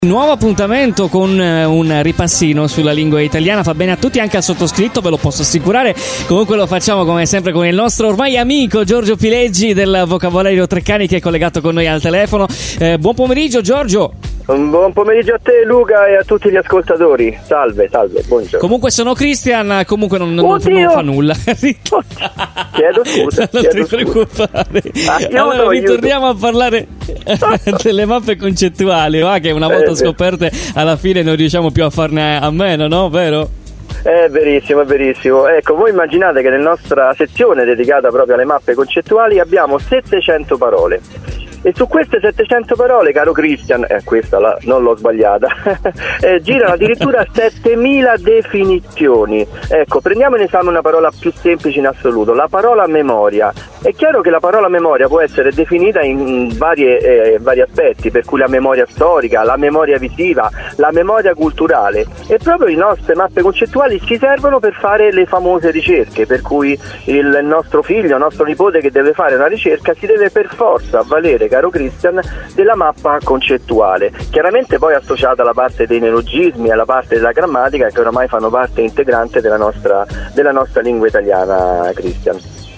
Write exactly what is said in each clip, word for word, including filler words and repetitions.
Nuovo appuntamento con un ripassino sulla lingua italiana, fa bene a tutti, anche al sottoscritto, ve lo posso assicurare. Comunque lo facciamo come sempre con il nostro ormai amico Giorgio Pileggi del vocabolario Treccani, che è collegato con noi al telefono. Eh, buon pomeriggio Giorgio. Un buon pomeriggio a te Luca e a tutti gli ascoltatori. Salve, salve, buongiorno. Comunque sono Cristian, comunque non, non, non fa nulla. Chiedo scusa. Non chiedo ti preoccupare. Aiuto, allora aiuto. ritorniamo a parlare delle mappe concettuali, va? Che una volta Eh, scoperte alla fine non riusciamo più a farne a meno, no? Vero? È verissimo, è verissimo. Ecco, voi immaginate che nella nostra sezione dedicata proprio alle mappe concettuali abbiamo settecento parole. E su queste settecento parole, caro Christian, eh, questa la, non l'ho sbagliata, eh, girano addirittura settemila definizioni. Ecco, prendiamo in esame una parola più semplice in assoluto, la parola memoria. È chiaro che la parola memoria può essere definita in varie, eh, vari aspetti, per cui la memoria storica, la memoria visiva, la memoria culturale. E proprio le nostre mappe concettuali ci servono per fare le famose ricerche, per cui il nostro figlio, il nostro nipote che deve fare una ricerca si deve per forza avvalere, caro Christian, della mappa concettuale, chiaramente poi associata alla parte dei neologismi e alla parte della grammatica, che oramai fanno parte integrante della nostra, della nostra lingua italiana, Christian.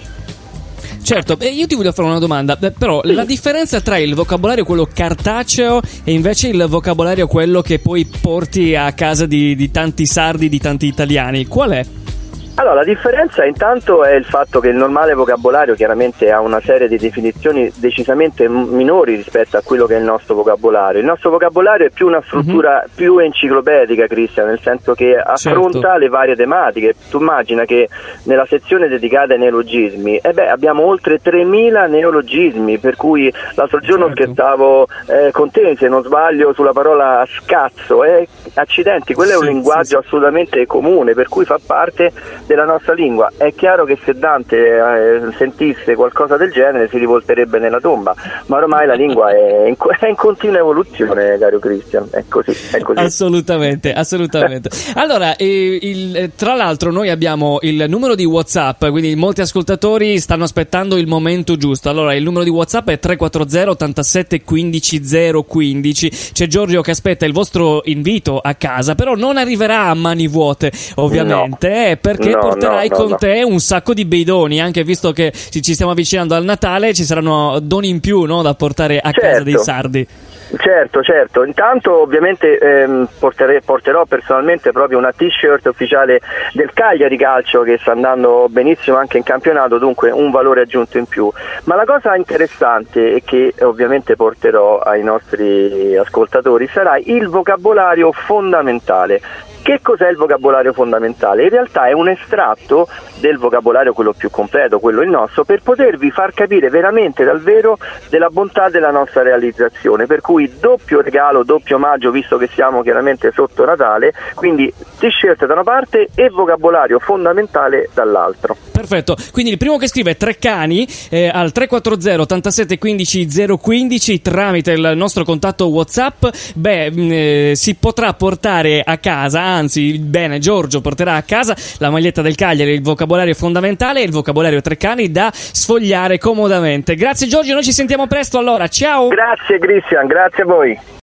Certo, eh, io ti voglio fare una domanda, eh, però sì. La differenza tra il vocabolario quello cartaceo e invece il vocabolario quello che poi porti a casa di, di tanti sardi, di tanti italiani, qual è? Allora, la differenza intanto è il fatto che il normale vocabolario chiaramente ha una serie di definizioni decisamente minori rispetto a quello che è il nostro vocabolario. Il nostro vocabolario è più una struttura mm-hmm. più enciclopedica, Cristian, nel senso che affronta certo. le varie tematiche. Tu immagina che nella sezione dedicata ai neologismi eh beh, abbiamo oltre tremila neologismi, per cui l'altro giorno certo. scherzavo eh, con te, se non sbaglio, sulla parola scazzo. Eh, accidenti, quello sì, è un linguaggio sì, assolutamente comune, per cui fa parte della nostra lingua. È chiaro che se Dante eh, sentisse qualcosa del genere si rivolterebbe nella tomba, ma ormai la lingua è in, è in continua evoluzione, caro Christian, è così, è così. Assolutamente, assolutamente. Allora, eh, il, tra l'altro noi abbiamo il numero di WhatsApp, quindi molti ascoltatori stanno aspettando il momento giusto. Allora, il numero di WhatsApp è tre quattro zero ottantasette quindici zero quindici. C'è Giorgio che aspetta il vostro invito a casa, però non arriverà a mani vuote, ovviamente, no. eh, perché No, porterai no, no, con no. te un sacco di bei doni, anche visto che ci, ci stiamo avvicinando al Natale, ci saranno doni in più, no, da portare a certo. casa dei sardi. Certo, certo. Intanto ovviamente ehm, porterei, porterò personalmente proprio una t-shirt ufficiale del Cagliari Calcio, che sta andando benissimo anche in campionato, dunque un valore aggiunto in più. Ma la cosa interessante e che ovviamente porterò ai nostri ascoltatori sarà il vocabolario fondamentale. Che cos'è il vocabolario fondamentale? In realtà è un estratto del vocabolario, quello più completo, quello il nostro, per potervi far capire veramente dal vero della bontà della nostra realizzazione, per cui doppio regalo, doppio omaggio, visto che siamo chiaramente sotto Natale, quindi t-shirt da una parte e vocabolario fondamentale dall'altro. Perfetto, quindi il primo che scrive Treccani eh, al tre quattro zero ottantasette quindici zero quindici tramite il nostro contatto WhatsApp, beh, eh, si potrà portare a casa, anzi, bene, Giorgio porterà a casa la maglietta del Cagliari, il vocabolario fondamentale e il vocabolario Treccani da sfogliare comodamente. Grazie Giorgio, noi ci sentiamo presto allora, ciao! Grazie Christian, grazie a voi!